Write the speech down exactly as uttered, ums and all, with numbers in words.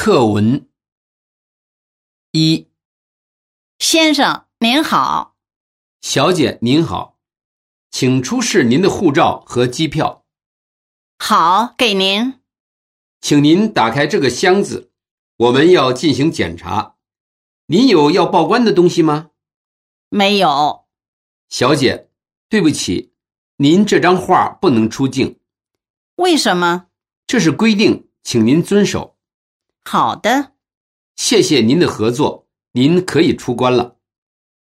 课文一。 先生您好。 小姐您好，请出示您的护照和机票。 好，给您。 请您打开这个箱子，我们要进行检查。您有要报关的东西吗？ 没有。 小姐，对不起，您这张画不能出境。 为什么？ 这是规定，请您遵守。 好的。 谢谢您的合作，您可以出关了。